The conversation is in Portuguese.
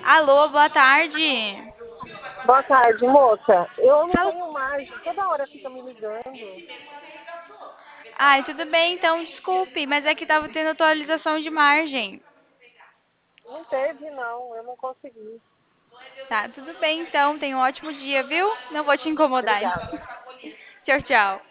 Alô, boa tarde. Boa tarde, moça. Eu não Fala. tenho margem. Toda hora fica me ligando. Ai, tudo bem, então, desculpe, mas é que tava tendo atualização de margem. Não teve, não. Eu não consegui. Tá, tudo bem, então, tenha um ótimo dia, viu? Não vou te incomodar. Obrigada. Tchau, tchau.